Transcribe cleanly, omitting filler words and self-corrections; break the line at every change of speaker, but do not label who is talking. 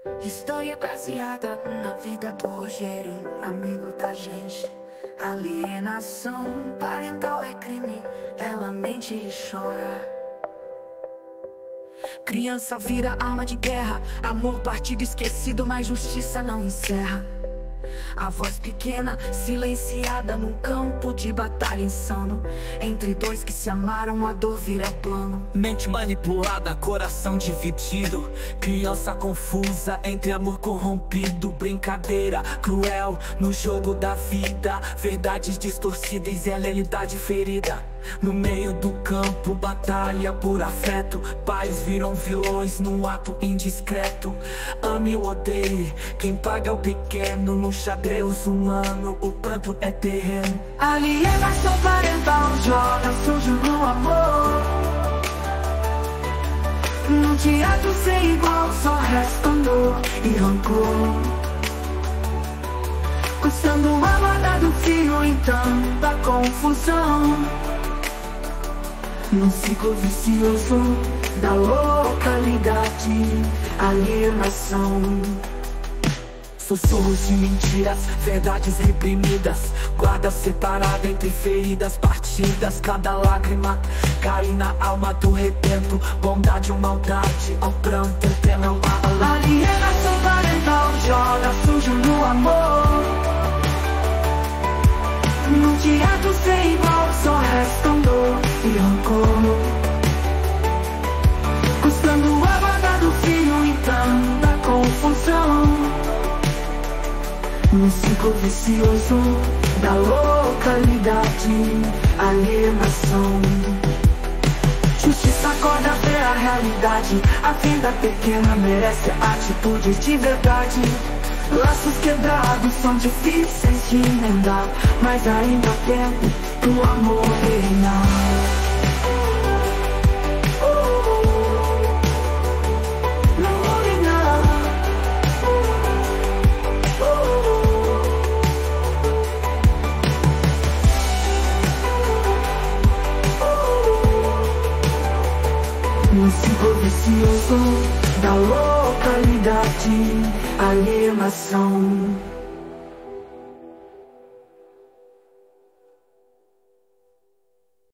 História baseada na vida do Rogério, amigo da gente. Alienação parental é crime, ela mente e chora. Criança vira arma de guerra, amor partido esquecido, mas justiça não encerra. A voz pequena, silenciada num campo de batalha insano. Entre dois que se amaram, a dor vira plano.
Mente manipulada, coração dividido. Criança confusa entre amor corrompido. Brincadeira cruel no jogo da vida. Verdades distorcidas e a realidade ferida. No meio do campo, batalha por afeto. Pais viram vilões num ato indiscreto. Ame ou odeie, quem paga é o pequeno. No xadrez humano, o pranto é terreno.
Alienação parental joga sujo no amor. No teatro sem igual, só resta dor e rancor. Coçando a guarda do filho, então da confusão. Num ciclo vicioso da localidade, alienação.
Sussurros de mentiras, verdades reprimidas. Guarda separada entre feridas partidas. Cada lágrima cai na alma do redento. Bondade ou maldade, ao pranto eterno uma
alienação parental joga sujo no amor. No teatro sem igual, só restam dor e rancor. Custando a guarda do filho, então da confusão. No ciclo vicioso da localidade, alienação. Justiça acorda, vê a realidade. A vida pequena merece atitudes de verdade. Laços quebrados são difíceis de emendar, mas ainda há tempo pro amor reinar. No ciclo vicioso da localidade, alienação.